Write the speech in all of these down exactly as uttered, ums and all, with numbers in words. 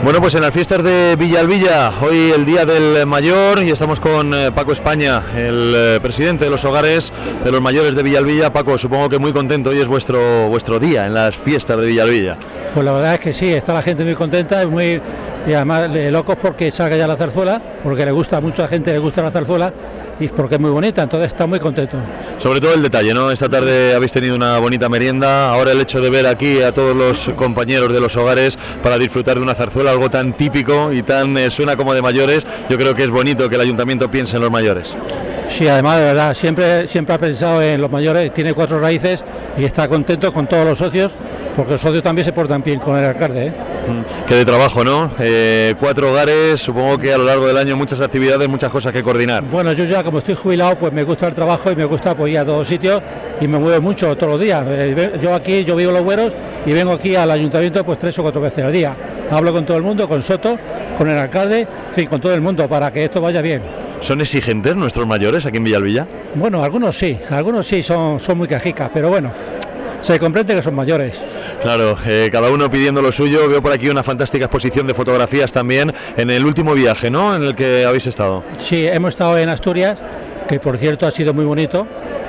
Bueno, pues en las fiestas de Villalbilla, hoy el Día del Mayor, y estamos con eh, Paco España, el eh, presidente de los hogares de los mayores de Villalbilla. Paco, supongo que muy contento, hoy es vuestro vuestro día en las fiestas de Villalbilla. Pues la verdad es que sí, está la gente muy contenta y muy y además eh, locos porque salga ya la zarzuela, porque le gusta, a mucha gente le gusta la zarzuela y porque es muy bonita, entonces está muy contento. Sobre todo el detalle, ¿no? Esta tarde habéis tenido una bonita merienda, ahora el hecho de ver aquí a todos los compañeros de los hogares para disfrutar de una zarzuela, algo tan típico y tan eh, suena como de mayores, yo creo que es bonito que el ayuntamiento piense en los mayores. Sí, además de verdad, siempre, siempre ha pensado en los mayores, tiene cuatro raíces y está contento con todos los socios, porque los socios también se portan bien con el alcalde, ¿eh? Mm, que de trabajo, ¿no? Eh, cuatro hogares, supongo que a lo largo del año muchas actividades, muchas cosas que coordinar. Bueno, yo ya como estoy jubilado, pues me gusta el trabajo y me gusta pues, ir a todos sitios y me muevo mucho todos los días. Eh, yo aquí, yo vivo en Los Bueros y vengo aquí al ayuntamiento pues tres o cuatro veces al día. Hablo con todo el mundo, con Soto, con el alcalde, en fin, con todo el mundo para que esto vaya bien. ¿Son exigentes nuestros mayores aquí en Villalbilla? Bueno, algunos sí, algunos sí, son, son muy cajicas, pero bueno, se comprende que son mayores. Claro, eh, cada uno pidiendo lo suyo. Veo por aquí una fantástica exposición de fotografías también en el último viaje, ¿no?, en el que habéis estado. Sí, hemos estado en Asturias, que por cierto ha sido muy bonito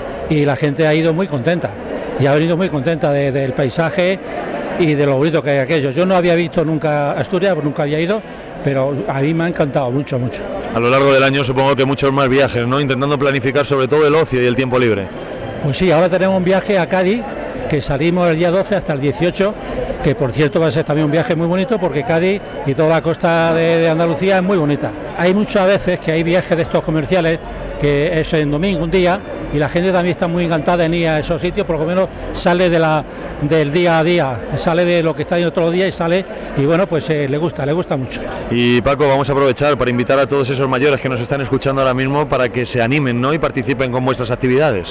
y la gente ha ido muy contenta y ha venido muy contenta de, del paisaje y de lo bonito que hay aquello. Yo no había visto nunca Asturias, nunca había ido, pero a mí me ha encantado mucho, mucho. A lo largo del año supongo que muchos más viajes, ¿no?, intentando planificar sobre todo el ocio y el tiempo libre. Pues sí, ahora tenemos un viaje a Cádiz, que salimos el día doce hasta el dieciocho, que por cierto va a ser también un viaje muy bonito porque Cádiz y toda la costa de, de Andalucía es muy bonita. Hay muchas veces que hay viajes de estos comerciales que es en domingo un día y la gente también está muy encantada en ir a esos sitios, por lo menos sale de la, del día a día, sale de lo que está yendo todos los días y sale y bueno, pues eh, le gusta, le gusta mucho. Y Paco, vamos a aprovechar para invitar a todos esos mayores que nos están escuchando ahora mismo para que se animen, ¿no?, y participen con vuestras actividades.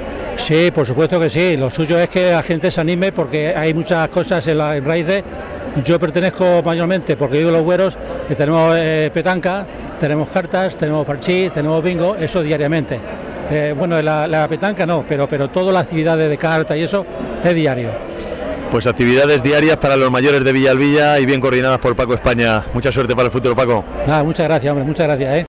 Sí, por supuesto que sí, lo suyo es que la gente se anime porque hay muchas cosas en las raíces. Yo pertenezco mayormente porque vivo en Los Bueros, que tenemos eh, petanca, tenemos cartas, tenemos parchís, tenemos bingo, eso diariamente. Eh, bueno, la, la petanca no, pero, pero todas las actividades de carta y eso es diario. Pues actividades diarias para los mayores de Villalbilla y bien coordinadas por Paco España. Mucha suerte para el futuro, Paco. Nada, muchas gracias, hombre, muchas gracias, ¿eh?